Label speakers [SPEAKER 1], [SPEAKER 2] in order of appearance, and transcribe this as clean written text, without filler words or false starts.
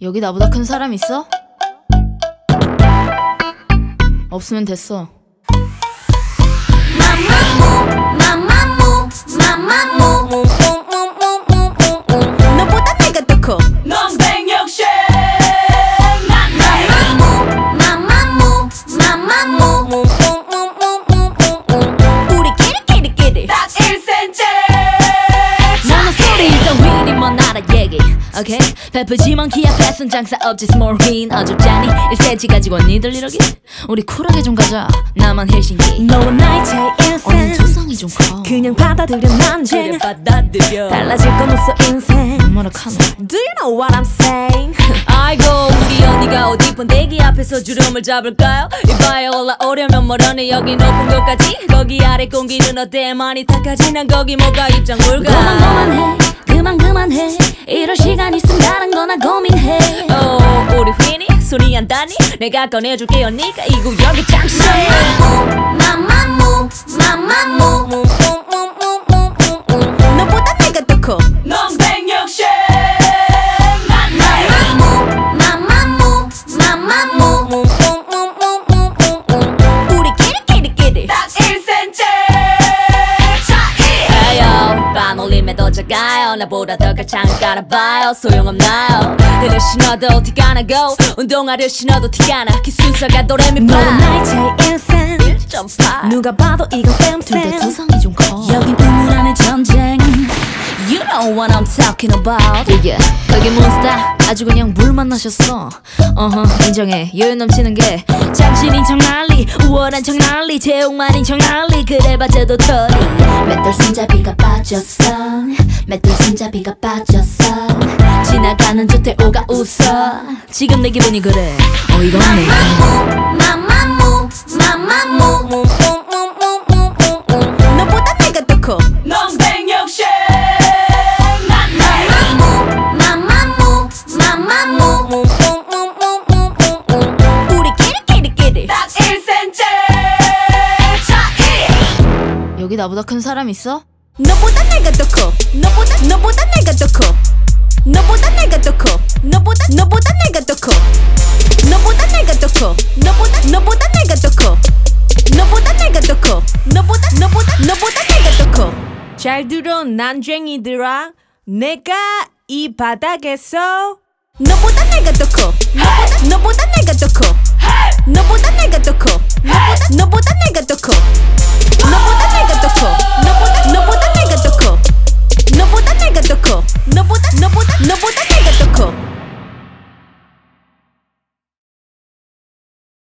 [SPEAKER 1] 여기 나보다 큰 사람 있어? 없으면 됐어.
[SPEAKER 2] 너보다 내가 더 커.
[SPEAKER 3] 넌 160.
[SPEAKER 2] 우리끼리
[SPEAKER 3] 딱 1cm.
[SPEAKER 1] 너는 소리 일단 휘니 뭔 알아 얘기 오케이 베프지만 키 앞에선 장사 없지 small win 어줍잖니 1cm 가지고 니들 이러기 우리 쿨하게 좀 가자 나만 헬싱기
[SPEAKER 2] 너와 나의 차이
[SPEAKER 1] 언니
[SPEAKER 2] 인생
[SPEAKER 1] 두상이 좀커
[SPEAKER 2] 그냥 받아들여 난쟁
[SPEAKER 1] 그래 받아들여
[SPEAKER 2] 달라질 건 없어 인생
[SPEAKER 1] 뭐라 카노
[SPEAKER 2] Do you know what I'm saying?
[SPEAKER 1] 아이고 우리 언니가 어디 번데기 앞에서 주름을 잡을까요 이봐요 올라오려면 멀어네 여기 높은 곳까지 거기 아래 공기는 어때 많이 탁하지 난 거기 뭐가 입장 물가 그만해 이럴 시간 있으면 다른 거나 고민해 우리 휘니 소리 안 다니 내가 꺼내줄게 언니가 이 구역의 장세
[SPEAKER 2] 너보다 내가 더 커.
[SPEAKER 3] 넌 160.
[SPEAKER 2] 우리끼리
[SPEAKER 3] 딱 1cm.
[SPEAKER 1] 에요 반 올림에도 작아요 나보다 더 가창을 깔아봐요 소용없나요 그를 신어도 티가 나고 운동화를 신어도 티가 나 기순서가
[SPEAKER 2] 너와
[SPEAKER 1] 도레미파
[SPEAKER 2] 나의 차이 인생
[SPEAKER 1] 1.8
[SPEAKER 2] 누가 봐도 이건 쌤쌤
[SPEAKER 1] 두상이 좀 커
[SPEAKER 2] 여긴 우물 안의 전쟁
[SPEAKER 1] You know what I'm talking about yeah. 거기 몬스터 아주 그냥 물 만나셨어 인정해 여유 넘치는 게 잠실인 척 난리 우월한 척 난리 제옥만인 척 난리 그래봤자도 털이 맷돌 손잡이가 빠졌어 맷돌 손잡이가 빠졌어 지나가는 저태오가 웃어 지금 내 기분이 그래 어이가 없네
[SPEAKER 2] 너보다 내가 더 커.
[SPEAKER 3] 넌 160.
[SPEAKER 2] 우리끼리
[SPEAKER 3] 딱 1cm.
[SPEAKER 1] 여기 나보다 큰 사람 있어?
[SPEAKER 2] 너보다 내가 더 커. 너보다 내가 더 커. 너보다 내가 더 커. 너보다 내가 더 커. 너보다 내가 더 커. 너보다 내가 더 커. 너보다 내가 더 커. 너보다 내가 더 커. 잘 들어 난쟁이들아. 내가 이 바닥에서 너보다 내가 더 커. 너보다 내가 더 커. 너보다 내가 더 커. 너보다 내가 더 커. 너보다 내가 더 커. 너보다 내가 더 커. 너보다 내가 더 커. 너보다